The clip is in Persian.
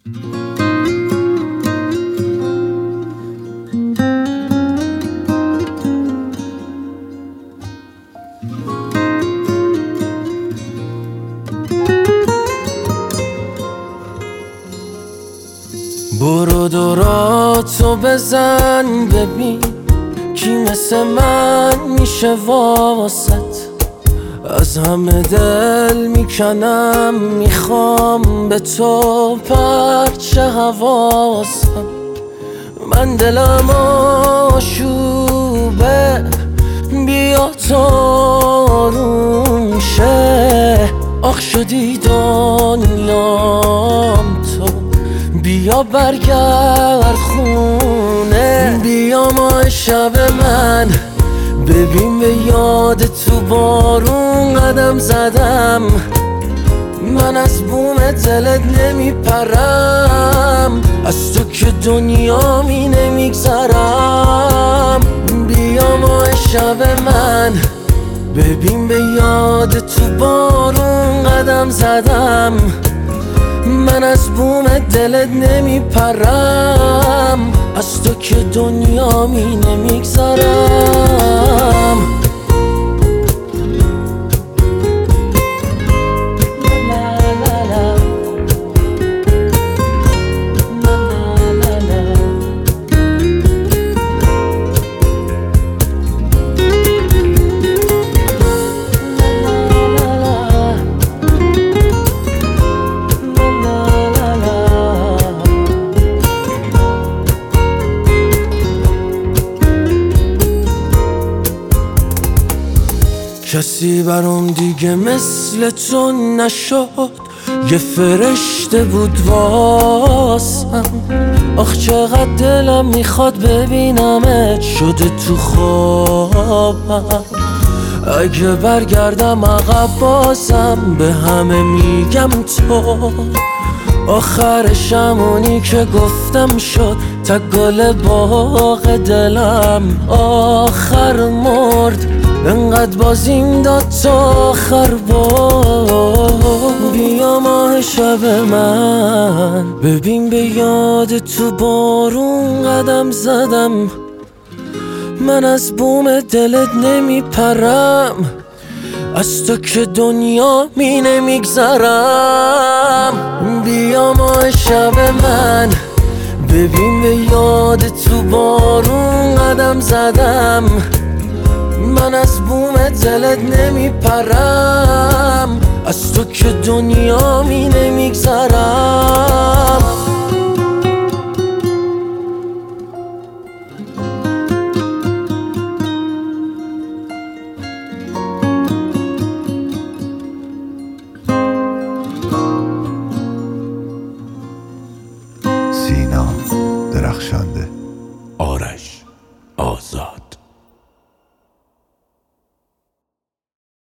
برو دوراتو بزن ببین کی مثل من میشه واسط. از همه دل میکنم میخوام به تو پرچه حواسم. من دلم آشوبه بیا تو آروم شه. آخ شدی دنیام تو بیا برگرد خونه. بیا ماه شب من ببین به یاد تو بارون قدم زدم. من از بوم دلت نمیپرم از تو که دنیا می نمیگذرم. بیا ماه شب من ببین به یاد تو بارون قدم زدم. من از بوم دلت نمیپرم از تو که دنیا می نمیگذرم. کسی برام دیگه مثل تو نشد، یه فرشته بود واسم. آخ چقدر دلم میخواد ببینمت شده تو خوابم. اگه برگردم عقب بازم به همه میگم تو آخرش همونی که گفتم شد. تا گل باغ دلم آخر مرد انقدر بازیم داد تا آخر بار. بیا ماه شب من ببین به یاد تو بارون قدم زدم. من از بوم دلت نمیپرم از تو که دنیا می نمیگذرم. بیا ماه شب من ببین به یاد تو بارون قدم زدم. من از بوم دلت نمیپرم از تو که دنیا می نمیگذرم.